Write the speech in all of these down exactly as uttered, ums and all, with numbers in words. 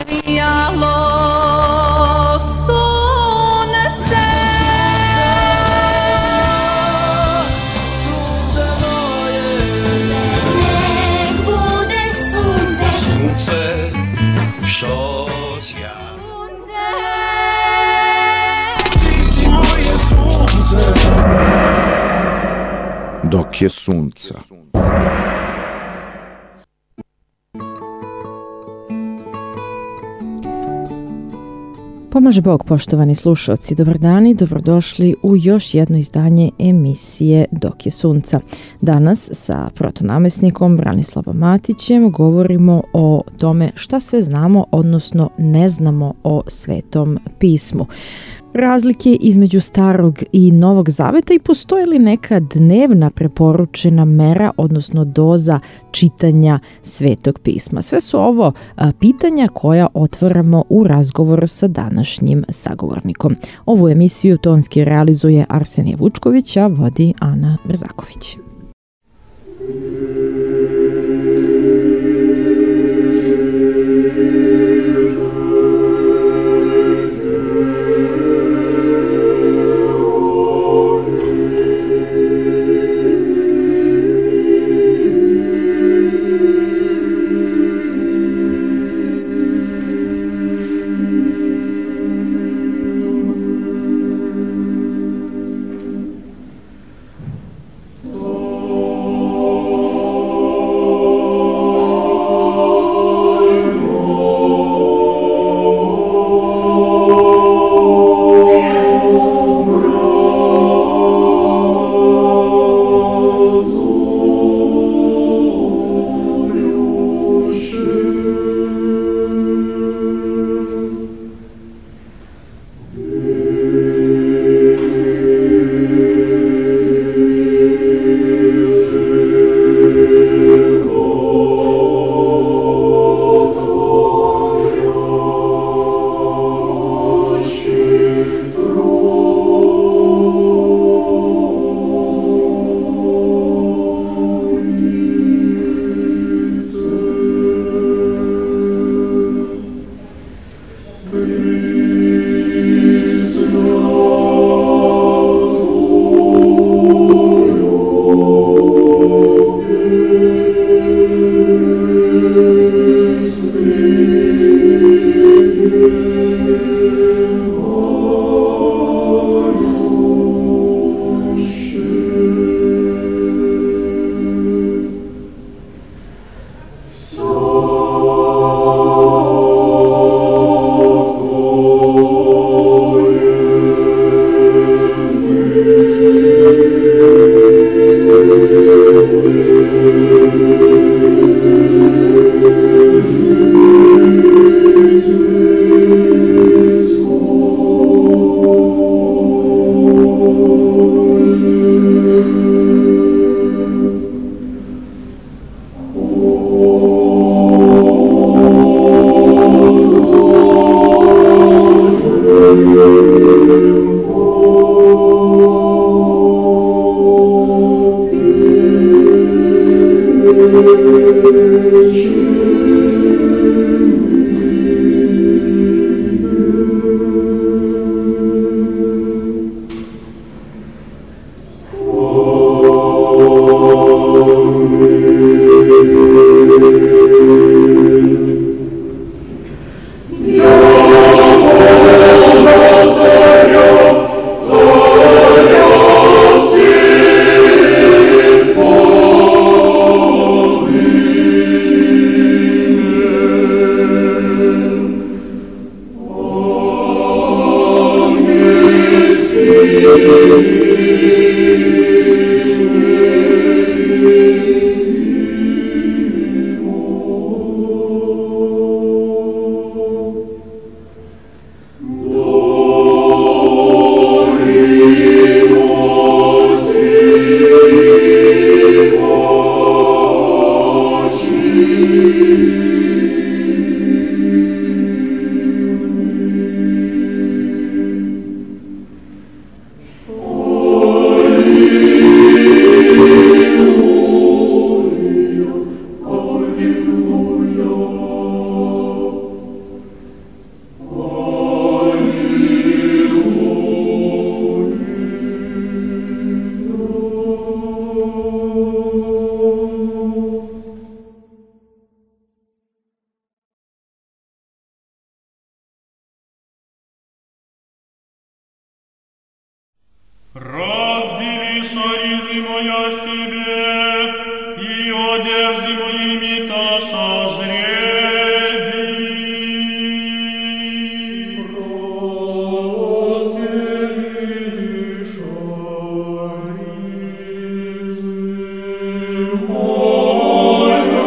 Jalo sunce, sunce moje, nek bude sunce, sunce što sja. Ti si moje sunce. Dok je sunca. Pomaže Bog, poštovani slušalci, dobar dan i dobrodošli u još jedno izdanje emisije Dok je sunca. Danas sa protonamesnikom Branislavom Matićem govorimo o tome šta sve znamo, odnosno ne znamo o Svetom pismu. Razlike između Starog i Novog Zaveta i postoji li neka dnevna preporučena mera, odnosno doza čitanja Svetog pisma. Sve su ovo a, pitanja koja otvaramo u razgovoru sa današnjim sagovornikom. Ovu emisiju tonski realizuje Arsenije Vučković, a vodi Ana Brzaković. принизимо я себе, и одежды моими таша жребий. Разделишь аризы моя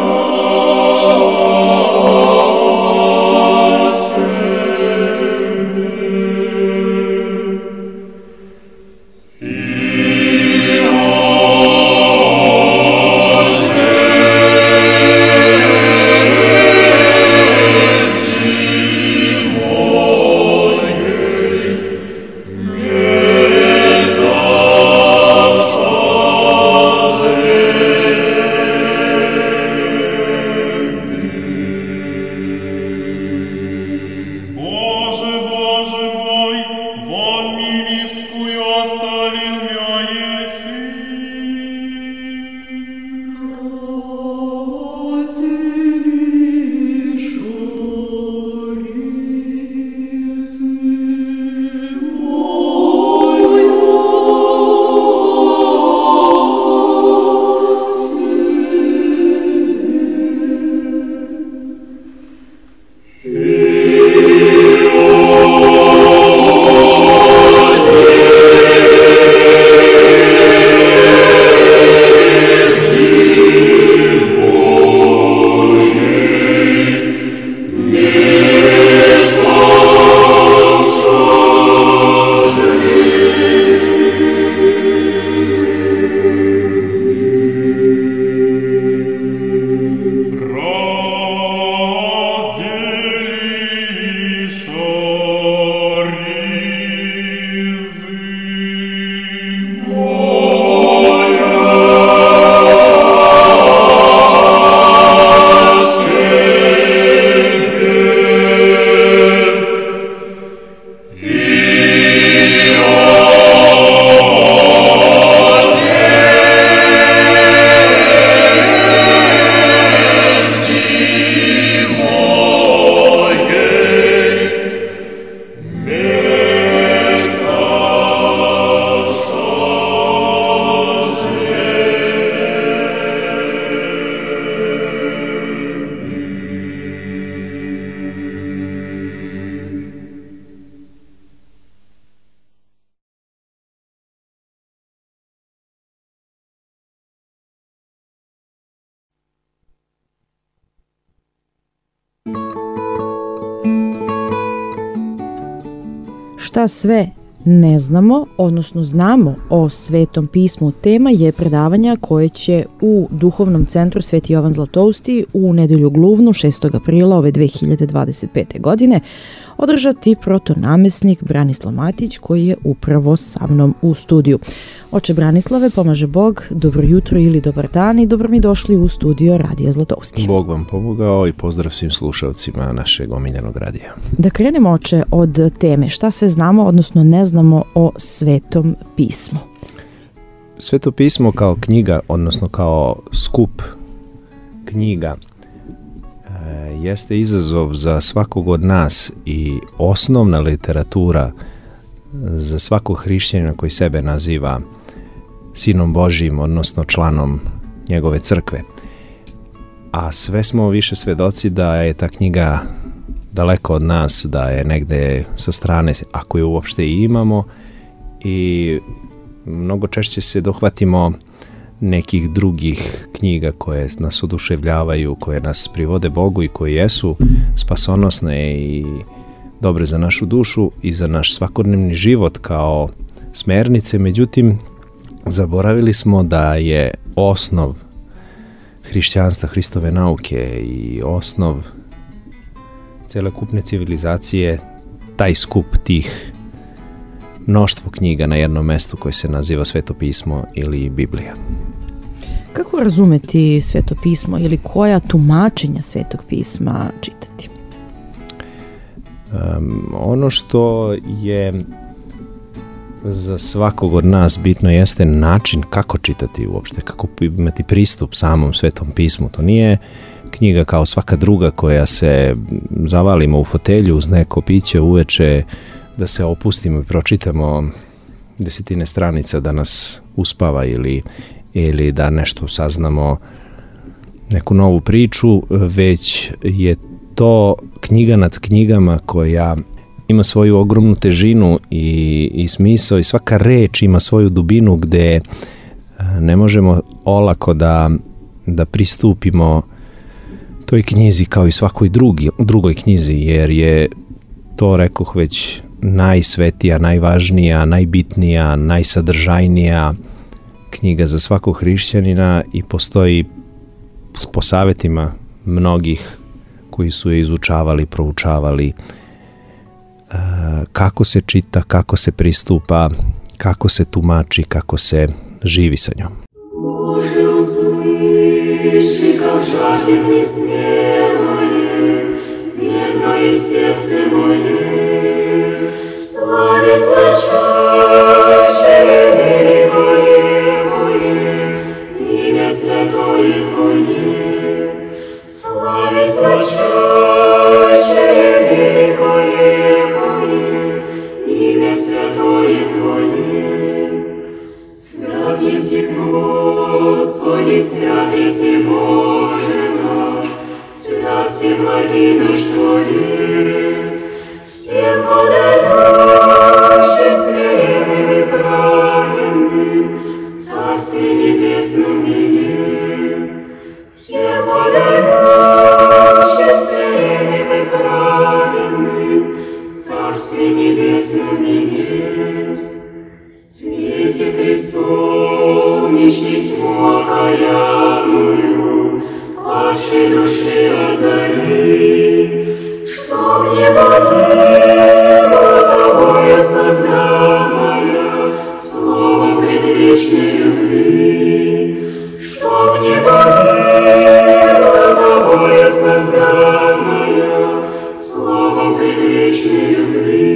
Šta sve ne znamo, odnosno znamo o Svetom pismu, tema je predavanja koje će u Duhovnom centru Sveti Jovan Zlatousti u nedelju gluvnu šestog aprila ove dve hiljade dvadeset pete. godine održati protonamesnik Branislav Matić, koji je upravo sa mnom u studiju. Oče Branislave, pomaže Bog, dobro jutro ili dobar dan i dobro mi došli u studio Radija Zlatousti. Bog vam pomogao i pozdrav svim slušalcima našeg omiljenog radija. Da krenemo, oče, od teme. Šta sve znamo, odnosno ne znamo o Svetom pismu? Sveto pismo kao knjiga, odnosno kao skup knjiga, jeste izazov za svakog od nas i osnovna literatura za svakog hrišćanina koji sebe naziva sinom Božijim, odnosno članom njegove crkve. A sve smo više svedoci da je ta knjiga daleko od nas, da je negde sa strane, ako je uopšte i imamo, i mnogo češće se dohvatimo nekih drugih knjiga koje nas oduševljavaju, koje nas privode Bogu i koje jesu spasonosne i dobre za našu dušu i za naš svakodnevni život kao smernice. Međutim, zaboravili smo da je osnov hrišćanstva, Hristove nauke i osnov celokupne civilizacije taj skup tih mnoštvo knjiga na jednom mestu koje se naziva Sveto pismo ili Biblija. Kako razumeti Sveto pismo ili koja tumačenja Svetog pisma čitati? Um, ono što je za svakog od nas bitno jeste način kako čitati uopšte, kako imati pristup samom Svetom pismu. To nije knjiga kao svaka druga koja se zavalimo u fotelju uz neko piće uveče, da se opustimo i pročitamo desetine stranica da nas uspava ili, ili da nešto saznamo, neku novu priču, već je to knjiga nad knjigama koja ima svoju ogromnu težinu i, i smisao i svaka reč ima svoju dubinu gde ne možemo olako da, da pristupimo toj knjizi kao i svakoj drugi, drugoj knjizi, jer je to, rekoh već, najsvetija, najvažnija, najbitnija, najsadržajnija knjiga za svakog hrišćanina i postoji po savjetima mnogih koji su je izučavali, proučavali, kako se čita, kako se pristupa, kako se tumači, kako se živi sa njom. Боже, услыши, как жаждет несмелое, бедное сердце мое, славит злочащее великолепное имя святое Твое, славит злочащее великолепное имя святое Твое. Свят еси, Господи, свят еси, Боже наш, свят всеблагий наш Творец, всем подающий смиренным и праведным в Царстве Небесном венец, всем подающий смиренным и праведным в Царстве Небесном венец. Светит солнечный тьму окаянную, падшей души озари, чтоб не погибла тобою созданная словом предвечной любви, чтоб не погибла тобою созданная словом предвечной любви.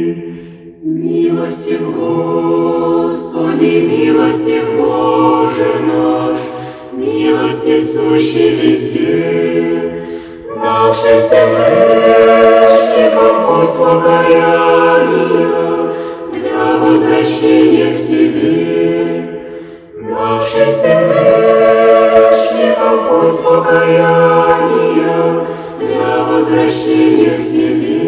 Милостив Господи, милостив Боже наш, милостив сущий везде, давшийся грешникам путь покаяния для возвращения к себе, давшийся грешникам путь покаяния для возвращения к себе.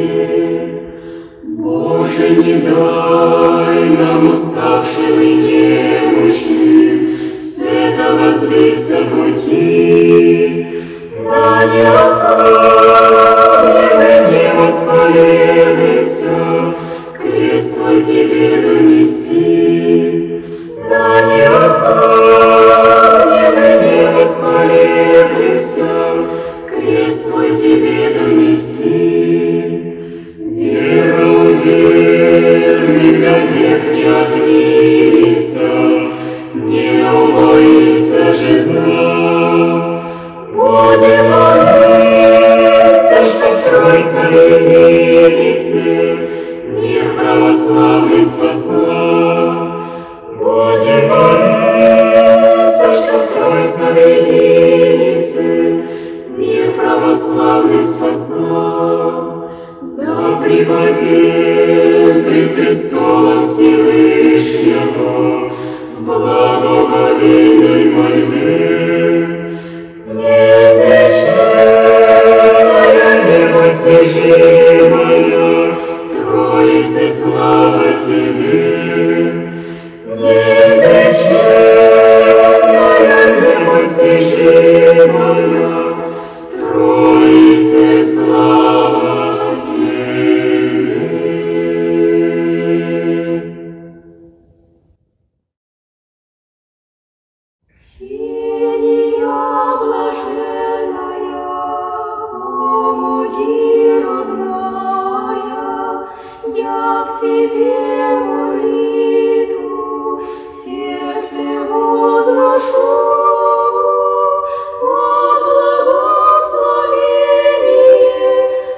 Боже, не дай нам, уставшим и немощным, с этого сбиться пути, да не ослабнем и не воспалимся, крест Твой Тебе донести, да не ослабнем и не воспалимся, крест Твой Тебе донести. Верный для век не отнимется, не умоится же знак. Будем молиться, чтоб Троица в единице мир православный спасла. Будем молиться, чтоб Троица в единице мир православный спасла. Да припадем пред престолом Всевышнего в благоговейной мольбе. Неизреченная, непостижимая, Троице слава Тебе. Неизреченная, непостижимая, Троице слава Благословение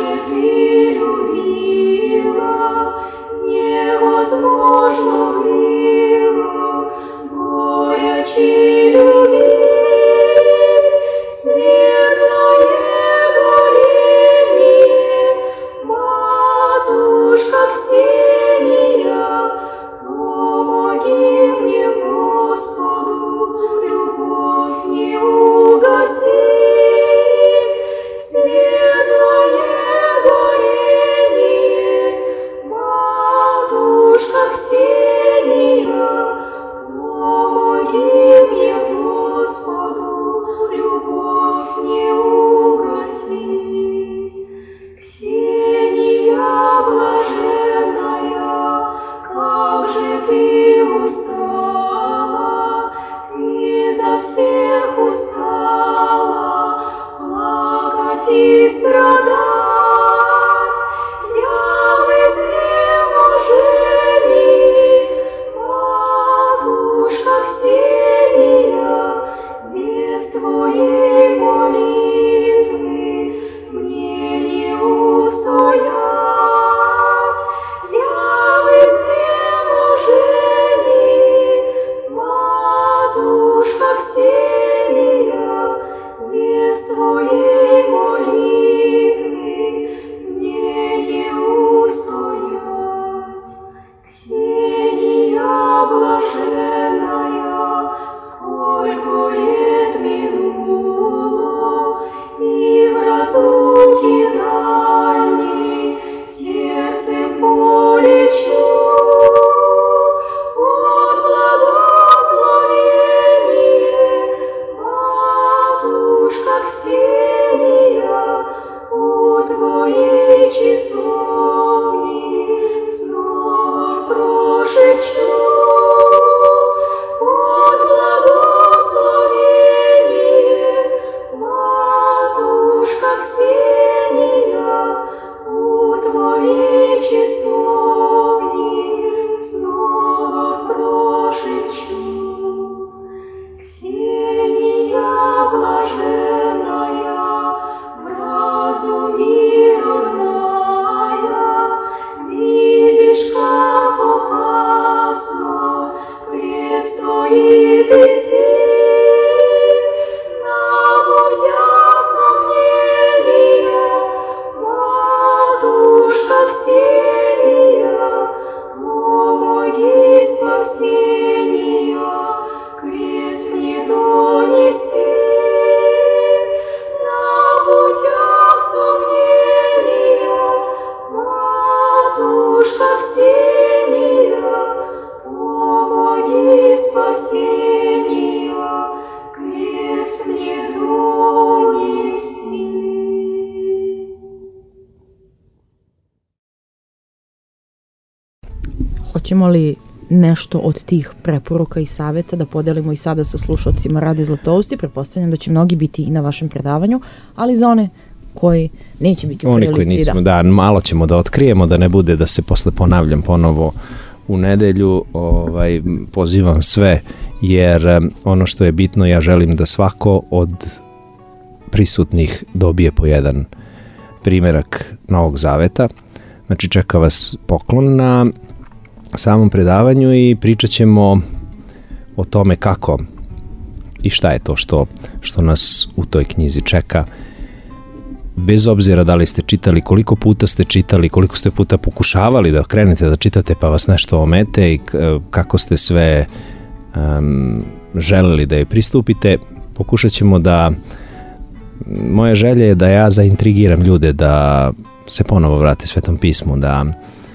Hoćemo li nešto od tih preporuka i savjeta da podelimo i sada sa slušalcima Rade Zlatousti? Pretpostavljam da će mnogi biti i na vašem predavanju, ali za one koji neće biti u Oni prilici, koji nismo, da. da, malo ćemo da otkrijemo, da ne bude da se posle ponavljam ponovo u nedelju. Ovaj, pozivam sve, jer um, ono što je bitno, ja želim da svako od prisutnih dobije po jedan primjerak Novog Zaveta. Znači čeka vas poklon na samom predavanju i pričat ćemo o tome kako i šta je to što, što nas u toj knjizi čeka. Bez obzira da li ste čitali, koliko puta ste čitali, koliko ste puta pokušavali da krenete da čitate pa vas nešto omete i kako ste sve um, želeli da je pristupite, pokušat ćemo da, moja želja je da ja zaintrigiram ljude da se ponovo vrate Svetom pismu, da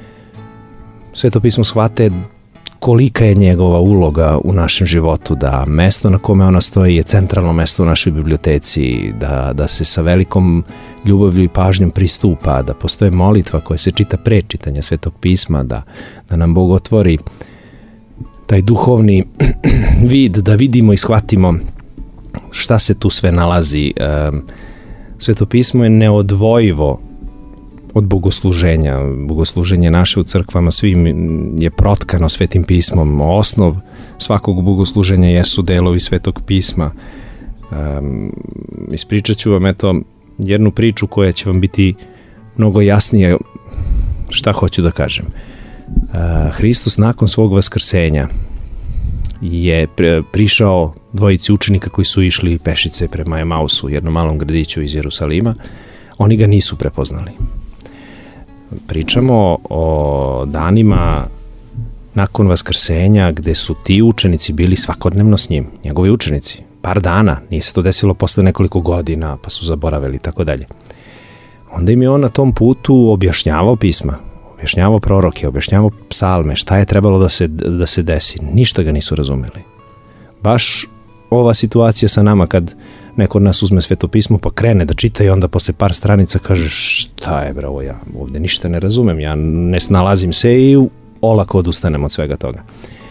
Sveto pismo shvate kolika je njegova uloga u našem životu, da mesto na kome ona stoji je centralno mesto u našoj biblioteci, da, da se sa velikom ljubavlju i pažnjom pristupa, da postoje molitva koja se čita pre čitanja Svetog pisma, da, da nam Bog otvori taj duhovni vid, da vidimo i shvatimo šta se tu sve nalazi. Sveto pismo je neodvojivo od bogosluženja. Bogosluženje naše u crkvama svim je protkano Svetim pismom. Osnov svakog bogosluženja jesu delovi Svetog pisma. Um, ispričat ću vam eto jednu priču koja će vam biti mnogo jasnije šta hoću da kažem. Hristos nakon svog vaskrsenja je prišao dvojici učenika koji su išli pešice prema Emausu, jednom malom gradiću iz Jerusalima. Oni ga nisu prepoznali. Pričamo o danima nakon vaskrsenja gde su ti učenici bili svakodnevno s njim, njegovi učenici, par dana, nije se to desilo posle nekoliko godina, pa su zaboravili i tako dalje. Onda im je on na tom putu objašnjavao pisma, objašnjavao proroke, objašnjavao psalme, šta je trebalo da se, da se desi. Ništa ga nisu razumeli. Baš ova situacija sa nama kad neko od nas uzme svetopismo pa krene da čita i onda posle par stranica kaže šta je bravo, ja ovde ništa ne razumem, ja ne snalazim se i olako odustanem od svega toga.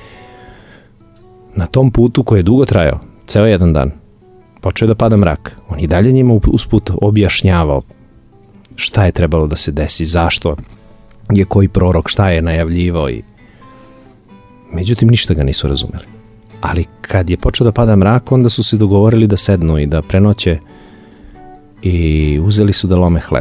Na tom putu koji je dugo trajao, ceo jedan dan, počeo je da pada mrak. On i dalje njima usput objašnjavao šta je trebalo da se desi, zašto je koji prorok, šta je najavljivao i međutim ništa ga nisu razumeli. Ali kad je počeo da pada mrak, onda su se dogovorili da sednu i da prenoće i uzeli su da lome hleb.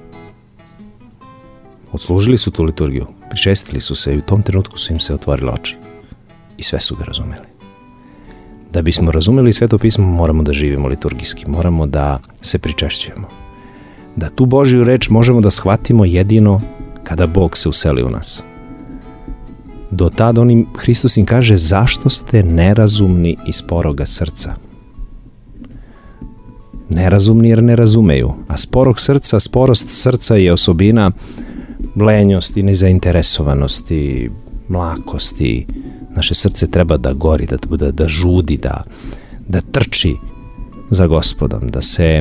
Odslužili su tu liturgiju, pričestili su se i u tom trenutku su im se otvorile oči i sve su ga razumeli. Da bismo razumeli Sveto pismo, moramo da živimo liturgijski, moramo da se pričešćujemo. Da tu Božju reč možemo da shvatimo jedino kada Bog se useli u nas. Do tada on, Hristos im kaže, zašto ste nerazumni i sporoga srca? Nerazumni jer ne razumeju, a sporog srca, sporost srca je osobina lenjosti, nezainteresovanosti, mlakosti. Naše srce treba da gori, da, da, da žudi, da, da trči za Gospodom, da se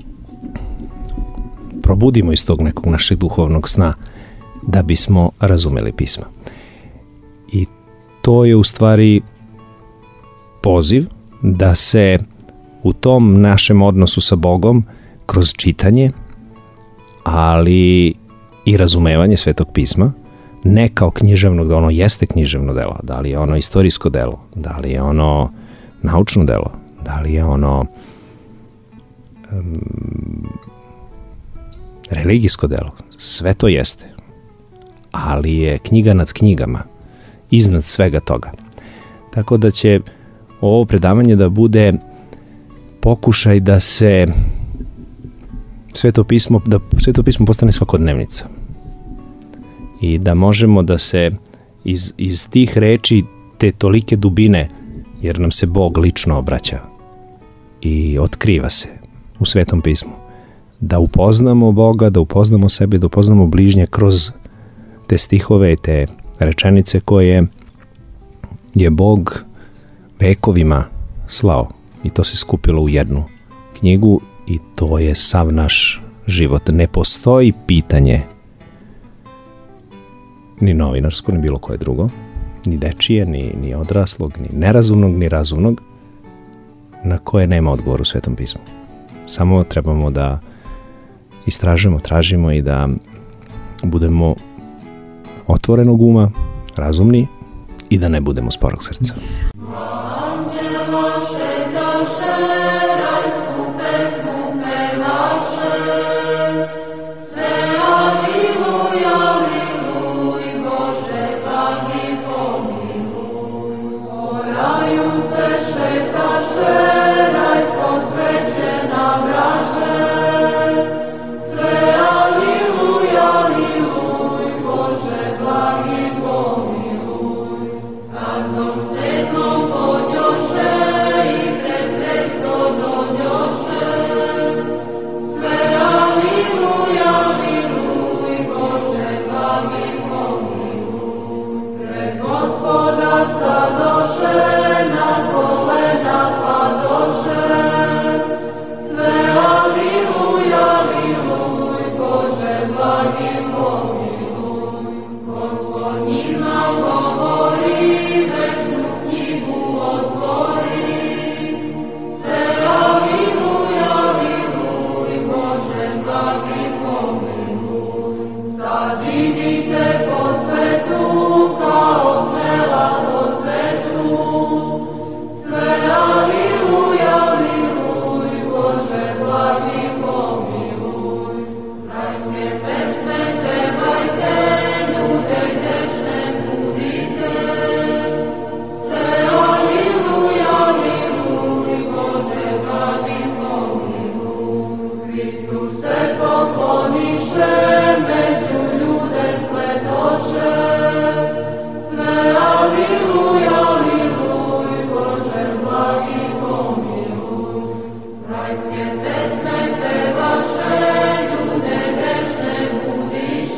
probudimo iz tog nekog našeg duhovnog sna da bismo razumeli pisma. I to je u stvari poziv da se u tom našem odnosu sa Bogom kroz čitanje, ali i razumevanje Svetog pisma, ne kao književnog, da ono jeste književno delo, da li je ono istorijsko delo, da li je ono naučno delo, da li je ono um, religijsko delo, sve to jeste, ali je knjiga nad knjigama, iznad svega toga. Tako da će ovo predavanje da bude pokušaj da se Sveto pismo, da Sveto pismo postane svakodnevnica i da možemo da se iz, iz tih reči, te tolike dubine, jer nam se Bog lično obraća i otkriva se u Svetom pismu, da upoznamo Boga, da upoznamo sebe, da upoznamo bližnje kroz te stihove i te rečenice koje je Bog vekovima slao i to se skupilo u jednu knjigu i to je sav naš život. Ne postoji pitanje ni novinarsko, ni bilo koje drugo, ni dečije, ni, ni odraslog, ni nerazumnog, ni razumnog, na koje nema odgovor u Svetom pismu. Samo trebamo da istražujemo, tražimo i da budemo otvorenog uma, razumni i da ne budemo sporog srca. Svetlom pođoše i pred prestolom Rajskie pesme pevaše, ljude grešne budiše.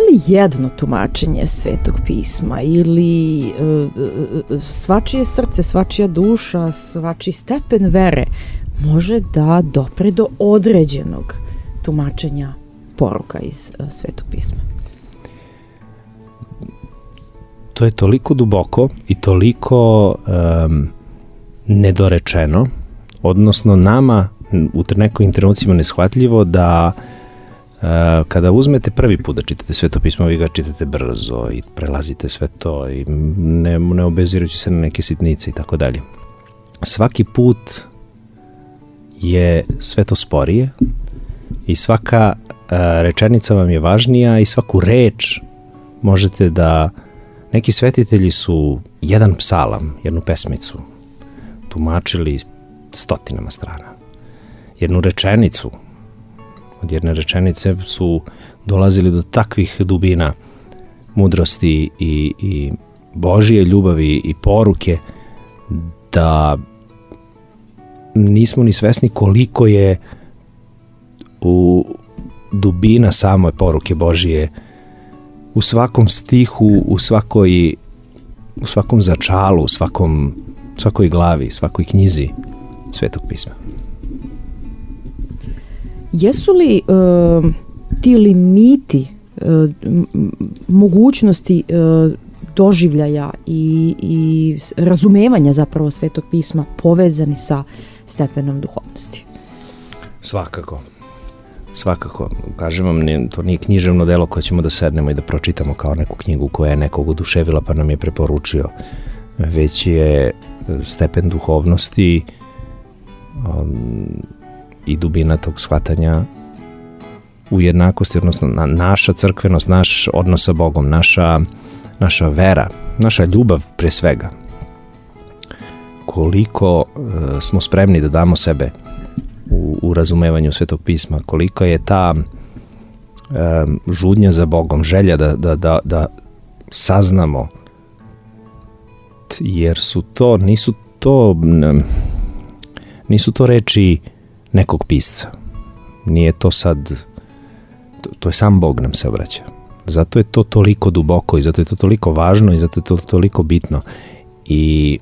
li jedno tumačenje Svetog pisma ili uh, svačije srce, svačija duša, svačiji stepen vere može da dopre do određenog tumačenja poruka iz uh, Svetog pisma? To je toliko duboko i toliko um, nedorečeno, odnosno nama u nekim trenucima neshvatljivo da uh, kada uzmete prvi put da čitate Sveto pismo, vi ga čitate brzo i prelazite sve to i ne, ne obezirajući se na neke sitnice i tako dalje. Svaki put je sve to sporije i svaka uh, rečenica vam je važnija i svaku reč možete da... Neki svetitelji su jedan psalam, jednu pesmicu, tumačili stotinama strana. Jednu rečenicu, od jedne rečenice su dolazili do takvih dubina mudrosti i, i Božije ljubavi i poruke da nismo ni svesni koliko je u dubina same poruke Božije u svakom stihu, u svakoj, u svakom začalu, u svakom, svakoj glavi, svakoj knjizi Svetog pisma. Jesu li uh, ti limiti, uh, mogućnosti uh, doživljaja i, i razumevanja zapravo Svetog pisma povezani sa stepenom duhovnosti? Svakako. Svakako, kažem vam, to nije književno delo koje ćemo da sednemo i da pročitamo kao neku knjigu koja je nekog oduševila pa nam je preporučio, već je stepen duhovnosti um, i dubina tog shvatanja u jednakosti, odnosno na, naša crkvenost, naš odnos sa Bogom, naša, naša vera, naša ljubav pre svega. Koliko uh, smo spremni da damo sebe U, u razumevanju Svetog pisma, koliko je ta um, žudnja za Bogom, želja da, da, da, da saznamo, jer su to, nisu to nisu to reči nekog pisca. Nije to sad, to, to je sam Bog nam se obraća. Zato je to toliko duboko i zato je to toliko važno i zato je to toliko bitno i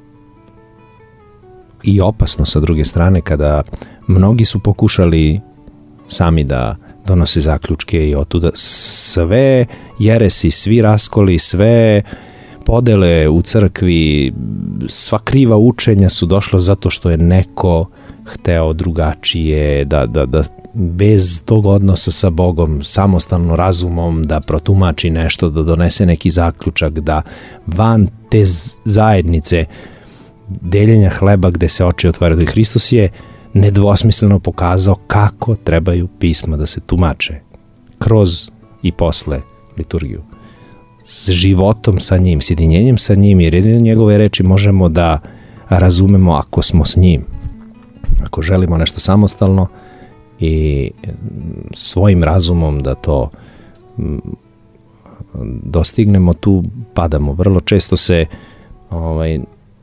i opasno sa druge strane kada mnogi su pokušali sami da donose zaključke i otuda sve jeresi, svi raskoli, sve podele u crkvi, sva kriva učenja su došla zato što je neko hteo drugačije, da, da, da bez tog odnosa sa Bogom, samostalno razumom, da protumači nešto, da donese neki zaključak, da van te zajednice deljenja hleba gde se oči otvaraju. Hristos je nedvosmisleno pokazao kako trebaju pisma da se tumače kroz i posle liturgiju. S životom sa njim, s jedinjenjem sa njim, jer jedine njegove reči možemo da razumemo ako smo s njim. Ako želimo nešto samostalno i svojim razumom da to dostignemo, tu padamo. Vrlo često se ovaj,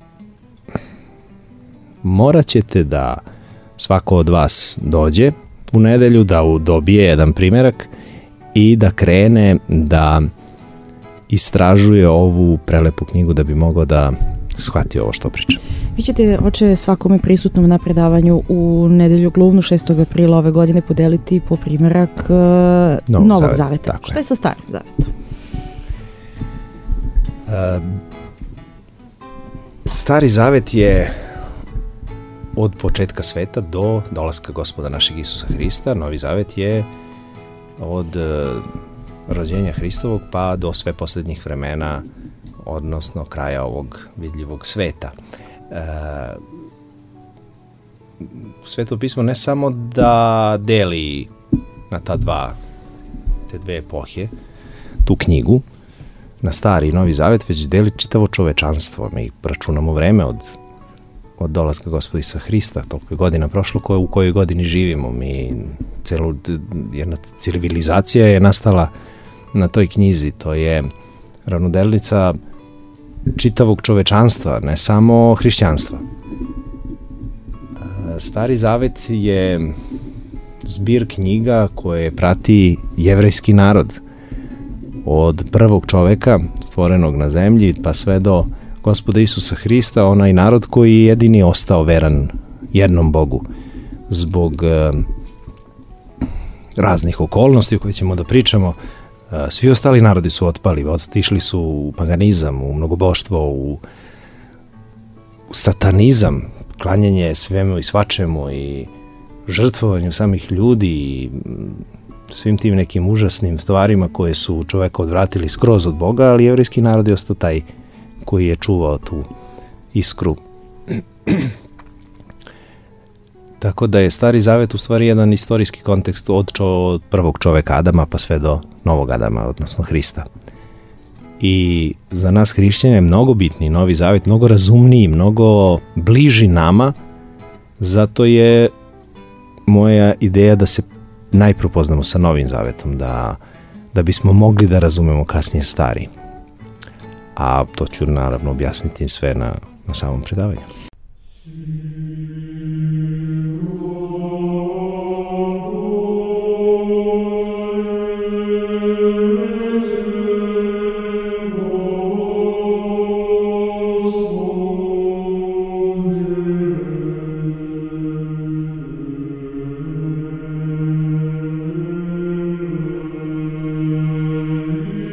morat ćete da svako od vas dođe u nedelju, da dobije jedan primerak i da krene da istražuje ovu prelepu knjigu da bi mogao da shvati ovo što pričam. Vi ćete, oče, svakome prisutnom na predavanju u nedelju gluvnu šestog aprila ove godine podeliti po primerak uh, Novog, Novog Zaveta. Zaveta. Šta je sa Starim Zavetom? Uh, Stari Zavet je od početka sveta do dolaska Gospoda našeg Isusa Hrista. Novi Zavet je od uh, rođenja Hristovog pa do sve posljednjih vremena, odnosno kraja ovog vidljivog sveta. E, Sveto pismo ne samo da deli na ta dva, te dve epohe, tu knjigu, na Stari i Novi Zavet, već deli čitavo čovečanstvo. Mi računamo vreme od, od dolaska Gospoda Isusa Hrista, toliko je godina prošlo koje, u kojoj godini živimo. Mi, celu, jedna civilizacija je nastala na toj knjizi, to je ravnodelnica čitavog čovečanstva, ne samo hrišćanstva. Stari Zavet je zbir knjiga koje prati jevrejski narod od prvog čoveka stvorenog na zemlji pa sve do Gospoda Isusa Hrista, onaj narod koji je jedini ostao veran jednom Bogu zbog e, raznih okolnosti o kojih ćemo da pričamo. E, svi ostali narodi su otpali, otišli su u paganizam, u mnogoboštvo, u, u satanizam, klanjanje svemu i svačemu i žrtvovanju samih ljudi i svim tim nekim užasnim stvarima koje su čoveka odvratili skroz od Boga, ali jevrejski narod je ostao taj koji je čuvao tu iskru. Tako da je Stari Zavet u stvari jedan istorijski kontekst od, čo, od prvog čoveka Adama pa sve do novog Adama, odnosno Hrista. I za nas hrišćane je mnogo bitniji Novi Zavet, mnogo razumniji, mnogo bliži nama, zato je moja ideja da se najprvo poznamo sa Novim Zavetom, da, da bismo mogli da razumemo kasnije Stari. A to ću naravno objasniti sve na, na samom predavanju.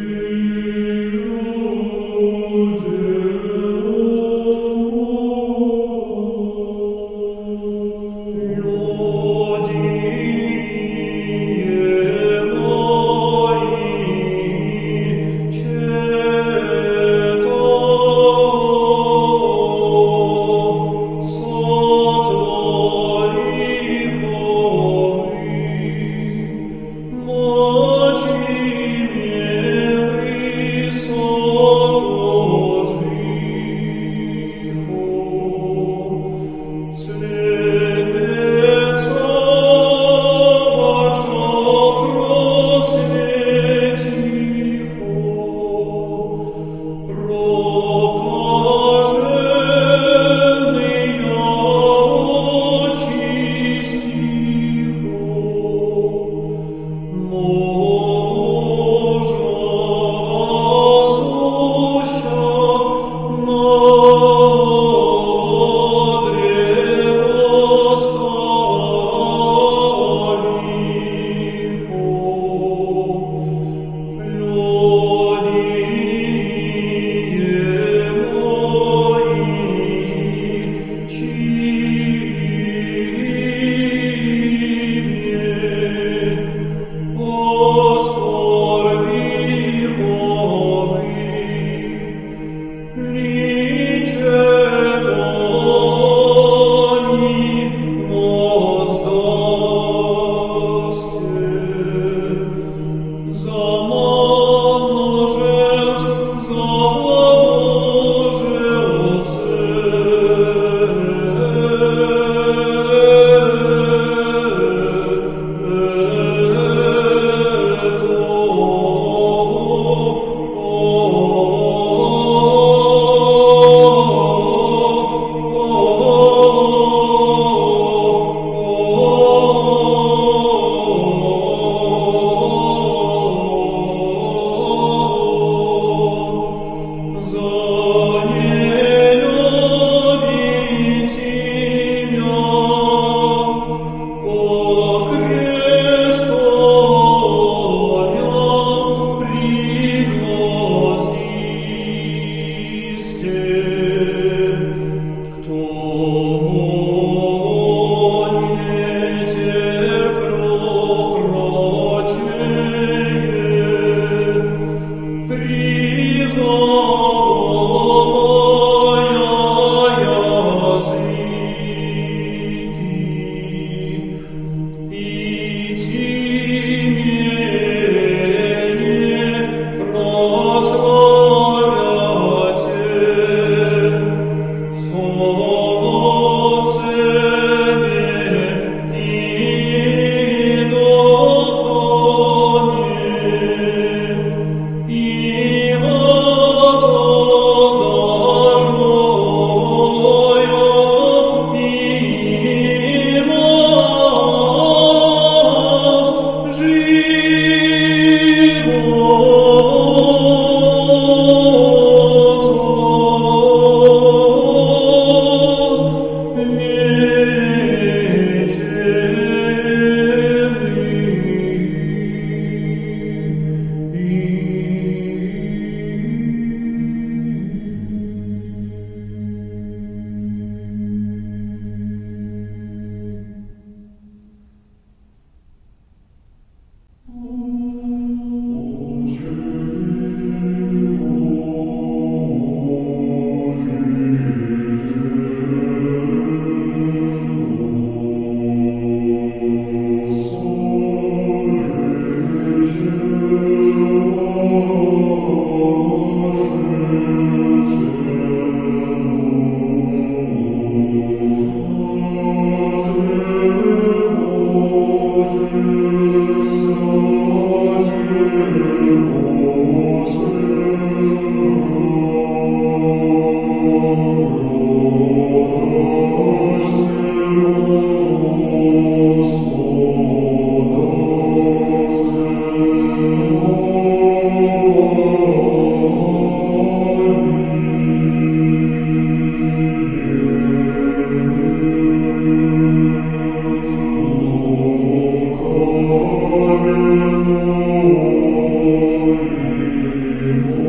Oh,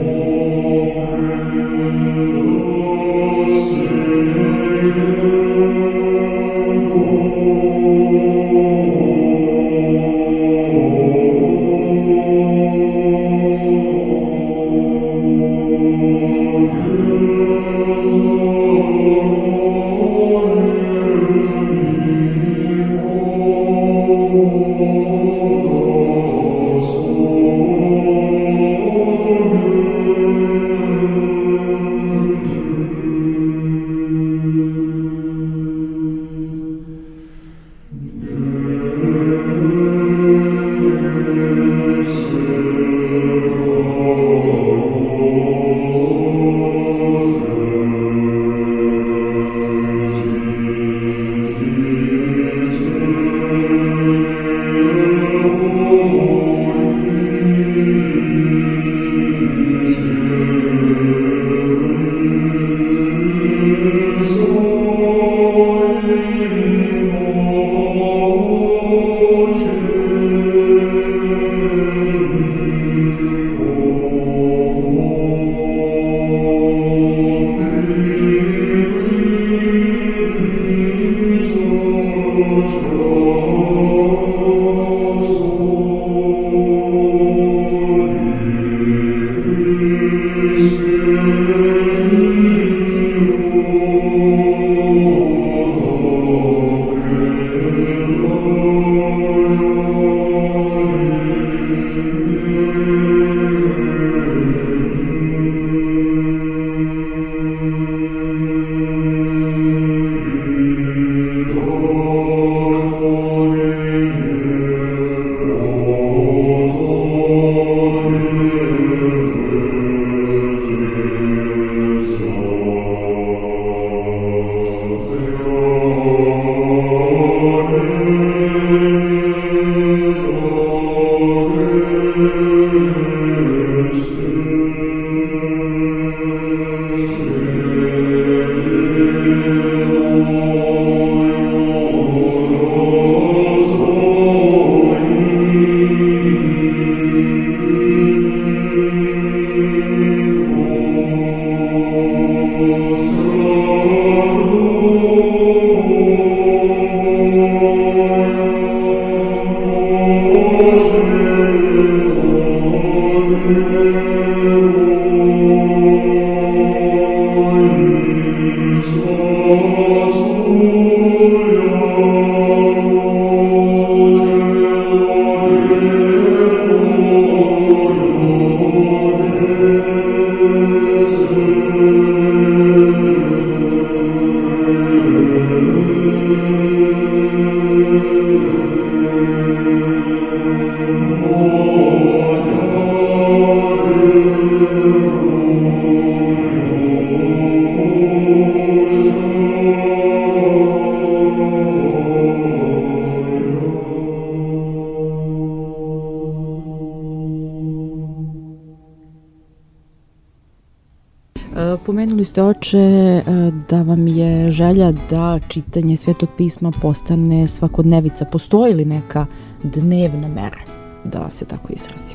Pomenuli ste, oče, da vam je želja da čitanje Svetog pisma postane svakodnevica. Postoji li neka dnevna mera, da se tako izrazim?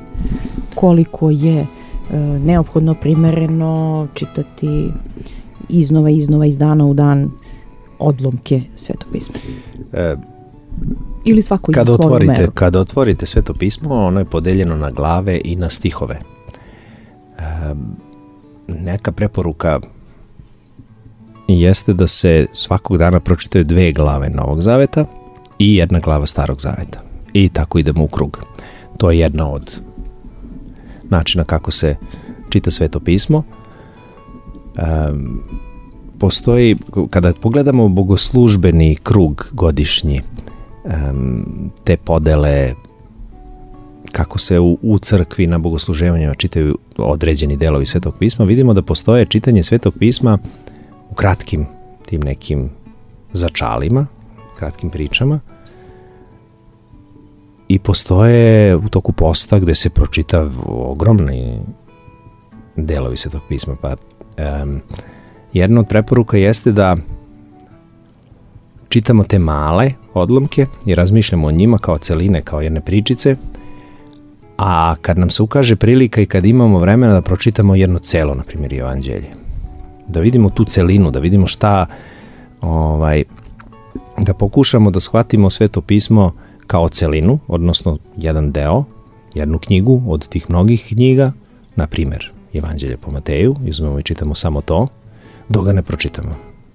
Koliko je neophodno, primereno čitati iznova, iznova, iz dana u dan odlomke Svetog pisma? E, Ili svako ima svoju otvorite, meru? Kada otvorite Sveto pismo, ono je podeljeno na glave i na stihove. E, neka preporuka jeste da se svakog dana pročitaju dve glave Novog Zaveta i jedna glava Starog Zaveta. I tako idemo u krug. To je jedna od načina kako se čita Sveto pismo. Um, postoji, kada pogledamo bogoslužbeni krug godišnji, um, te podele, kako se u, u crkvi na bogosluženjima čitaju određeni delovi Svetog pisma, vidimo da postoje čitanje Svetog pisma u kratkim tim nekim začalima, kratkim pričama, i postoje u toku posta gde se pročita ogromni delovi Svetog pisma. Pa um, jedna od preporuka jeste da čitamo te male odlomke i razmišljamo o njima kao celine, kao jedne pričice, A kad nam se ukaže prilika i kad imamo vremena da pročitamo jedno celo, na primjer, Evanđelje, da vidimo tu celinu, da vidimo šta, ovaj, da pokušamo da shvatimo Sveto pismo kao celinu, odnosno jedan deo, jednu knjigu od tih mnogih knjiga, na primjer, Evanđelje po Mateju, izmemo i čitamo samo to, dok ga ne pročitamo.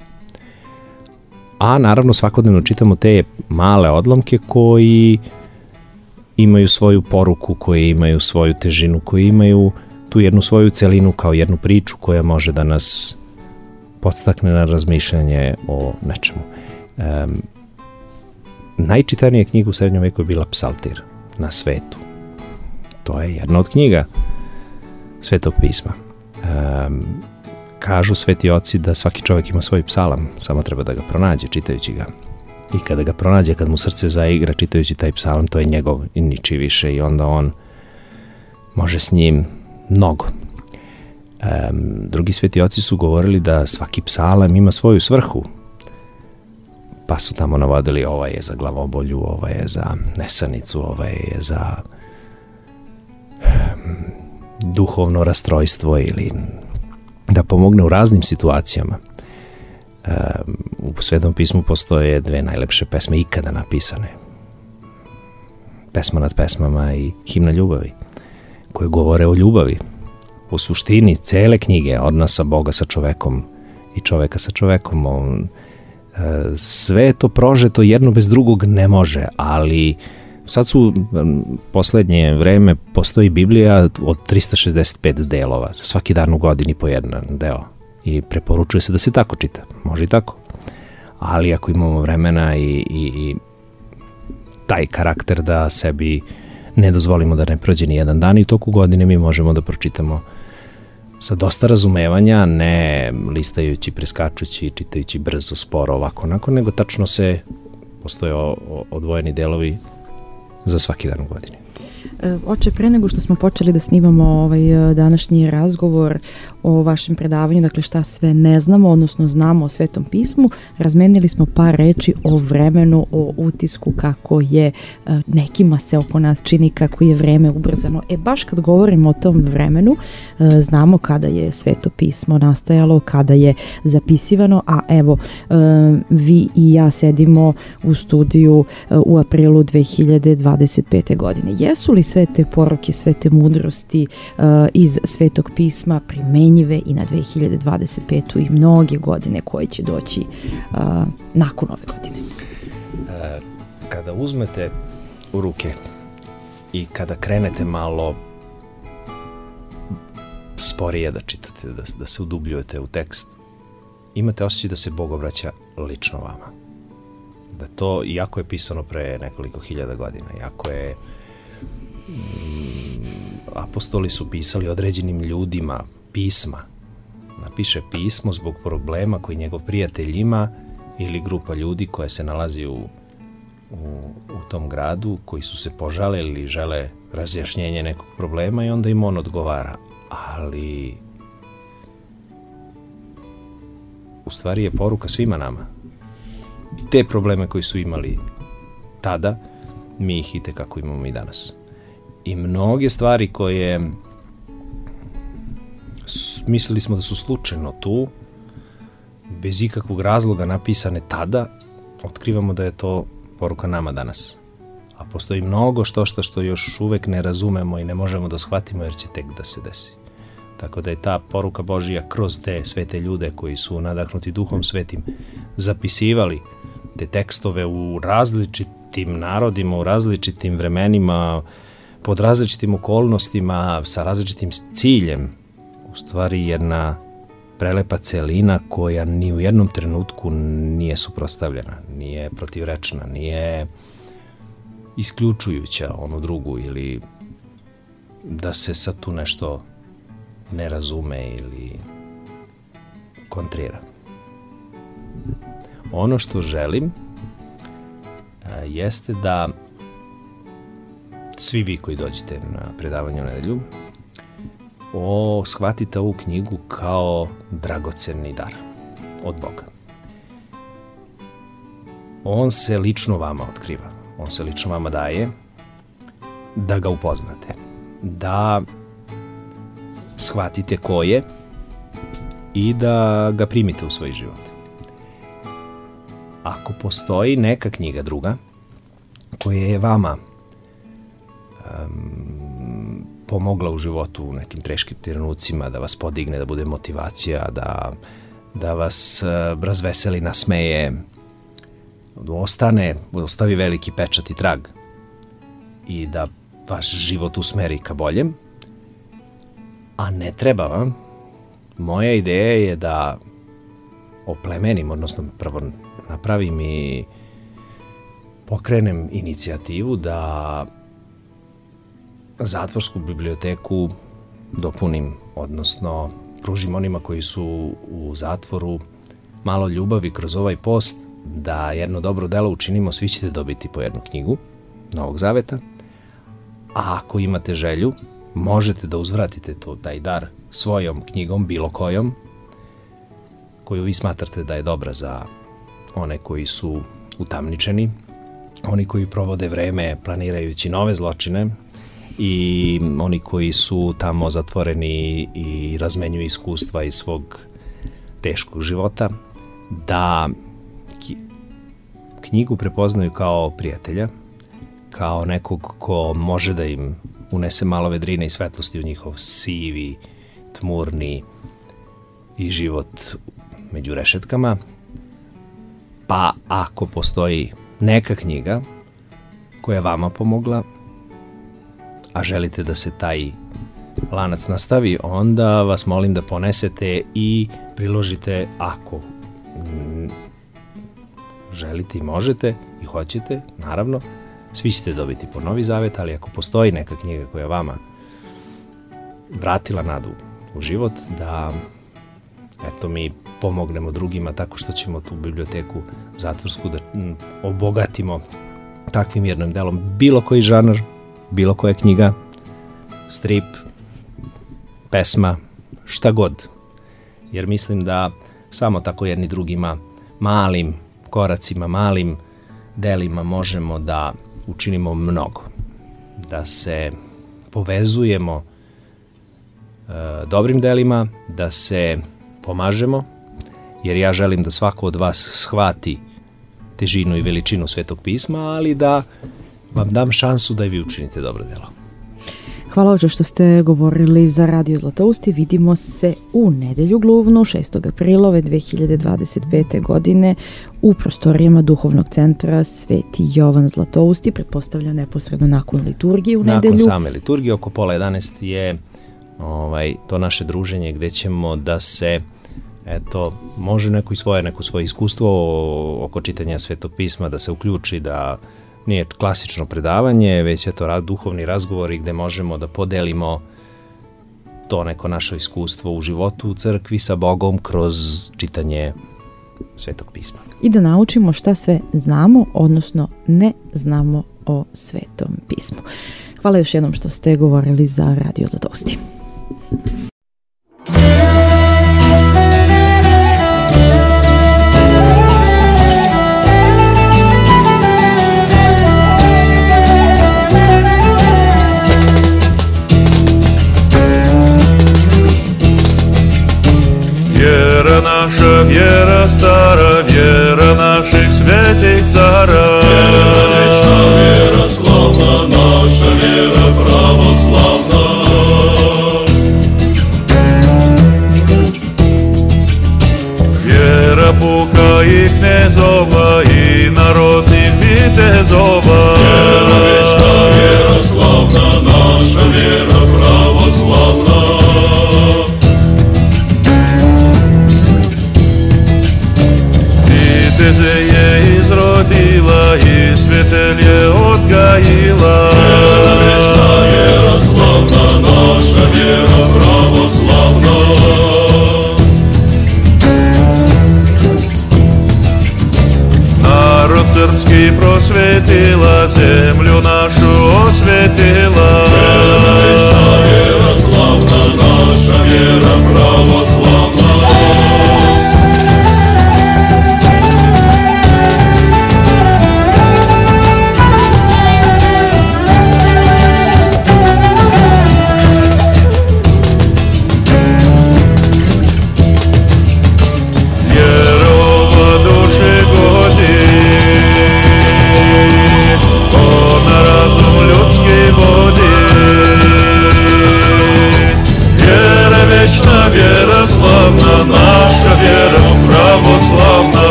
A naravno svakodnevno čitamo te male odlomke koji imaju svoju poruku, koji imaju svoju težinu, koji imaju tu jednu svoju celinu kao jednu priču koja može da nas podstakne na razmišljanje o nečemu. Um, najčitanija knjiga u srednjem veku je bila Psaltir na svetu. To je jedna od knjiga Svetog pisma. Um, kažu sveti oci da svaki čovjek ima svoj psalam, samo treba da ga pronađe čitajući ga. I kada ga pronađe, kad mu srce zaigra čitajući taj psalam, to je njegov i niči više i onda on može s njim mnogo. Um, drugi sveti oci su govorili da svaki psalam ima svoju svrhu, pa su tamo navodili ovaj je za glavobolju, ovaj je za nesanicu, ovaj je za um, duhovno rastrojstvo ili da pomogne u raznim situacijama. Um, u Svetom pismu postoje dve najlepše pesme ikada napisane. Pesma nad pesmama i Himna ljubavi, koje govore o ljubavi. U suštini cele knjige, odnosa Boga sa čovekom i čoveka sa čovekom, on, sve je to prožeto, jedno bez drugog ne može, ali sad su, poslednje vreme, postoji Biblija od trista šezdeset pet delova, za svaki dan u godini po jedan deo i preporučuje se da se tako čita, može i tako, ali ako imamo vremena i, i, i taj karakter da sebi ne dozvolimo da ne prođe ni jedan dan i u toku godine mi možemo da pročitamo sa dosta razumevanja, ne listajući, preskačući, čitajući brzo, sporo, ovako, onako, nego tačno se, postoje o, o, odvojeni delovi za svaki dan u godini. Oče, pre nego što smo počeli da snimamo ovaj današnji razgovor o vašem predavanju, dakle šta sve ne znamo, odnosno znamo o Svetom pismu, razmenili smo par reči o vremenu, o utisku, kako je nekima se oko nas čini kako je vreme ubrzano. E baš kad govorimo o tom vremenu, znamo kada je Sveto pismo nastajalo, kada je zapisivano, a evo vi i ja sedimo u studiju u aprilu dve hiljade dvadeset pete. godine. Jesu li sve te poruke, sve te mudrosti uh, iz Svetog pisma primenjive i na dve hiljade dvadeset petu i mnoge godine koje će doći uh, nakon ove godine? E, kada uzmete u ruke i kada krenete malo sporije da čitate, da, da se udubljujete u tekst, imate osjećaj da se Bog obraća lično vama. Da to, iako je pisano pre nekoliko hiljada godina, iako je mm, apostoli su pisali određenim ljudima pisma, napiše pismo zbog problema koji njegov prijatelj ima ili grupa ljudi koja se nalazi u, u, u tom gradu, koji su se požalili ili žele razjašnjenje nekog problema i onda im on odgovara. Ali u stvari je poruka svima nama. Te probleme koji su imali tada, mi ih i tekako imamo i danas. I mnoge stvari koje mislili smo da su slučajno tu, bez ikakvog razloga napisane tada, otkrivamo da je to poruka nama danas. A postoji mnogo što što što još uvek ne razumemo i ne možemo da shvatimo jer će tek da se desi. Tako da je ta poruka Božija kroz te svete ljude koji su nadahnuti Duhom Svetim zapisivali te tekstove u različitim narodima, u različitim vremenima, pod različitim okolnostima, sa različitim ciljem, u stvari jedna prelepa celina koja ni u jednom trenutku nije suprotstavljena, nije protivrečna, nije isključujuća onu drugu ili da se sad tu nešto ne razume ili kontrira. Ono što želim a, jeste da svi vi koji dođete na predavanje u nedelju o, shvatite ovu knjigu kao dragocenni dar od Boga. On se lično vama otkriva, on se lično vama daje da ga upoznate. da shvatite ko je i da ga primite u svoj život. Ako postoji neka knjiga druga koja je vama um, pomogla u životu u nekim teškim trenucima, da vas podigne, da bude motivacija, da, da vas uh, razveseli, nasmeje, da ostane, ostavi veliki pečat i trag i da vaš život usmeri ka boljem, a ne treba vam, moja ideja je da oplemenim, odnosno prvo napravim i pokrenem inicijativu da zatvorsku biblioteku dopunim, odnosno pružim onima koji su u zatvoru malo ljubavi kroz ovaj post, da jedno dobro delo učinimo, svi ćete dobiti po jednu knjigu Novog Zaveta, a ako imate želju, možete da uzvratite to, taj dar svojom knjigom, bilo kojom, koju vi smatrate da je dobra za one koji su utamničeni, oni koji provode vreme planirajući nove zločine i oni koji su tamo zatvoreni i razmenjuju iskustva iz svog teškog života, da knjigu prepoznaju kao prijatelja, kao nekog ko može da im unese malo vedrine i svetlosti u njihov sivi, tmurni i život među rešetkama. Pa ako postoji neka knjiga koja vama pomogla, a želite da se taj lanac nastavi, onda vas molim da ponesete i priložite, ako želite i možete i hoćete, naravno, svi ćete dobiti po Novi Zavet, ali ako postoji neka knjiga koja je vama vratila nadu u život, da eto mi pomognemo drugima tako što ćemo tu biblioteku zatvorsku da obogatimo takvim jednim delom, bilo koji žanr, bilo koja knjiga, strip, pesma, šta god. Jer mislim da samo tako jedni drugima, malim koracima, malim delima možemo da učinimo mnogo. Da se povezujemo e, dobrim delima, da se pomažemo, jer ja želim da svako od vas shvati težinu i veličinu Svetog pisma, ali da vam dam šansu da i vi učinite dobro delo. Hvala oče što ste govorili za Radio Zlatousti. Vidimo se u nedelju gluvnu, šestog aprila ove dve hiljade dvadeset pete. godine u prostorijama Duhovnog centra Sveti Jovan Zlatousti. Pretpostavljam neposredno nakon liturgije u nedelju. Nakon same liturgije, oko pola jedanaest je ovaj, to naše druženje gde ćemo da se, eto, može neko i svoje, neko svoje iskustvo oko čitanja Svetog pisma da se uključi, da nije klasično predavanje, već je to duhovni razgovori gde možemo da podelimo to neko naše iskustvo u životu u crkvi sa Bogom kroz čitanje Svetog pisma. I da naučimo šta sve znamo, odnosno ne znamo o Svetom pismu. Hvala još jednom što ste govorili za Radio Zlatousti. Вера наша, вера стара, вера наших святых цара. Вера вечна, вера славна, наша вера православна. Вера пука и князова, и народных витязова. Вера вечна, вера славна, наша вера православна. Витязея изродила, и святелье отгаила. Вера вечна, вера славна, наша вера православна. Народ српский просветила,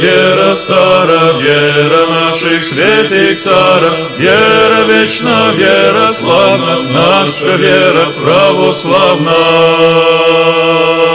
вера стара, вера наших святых цара, вера вечна, вера славна, наша вера православна.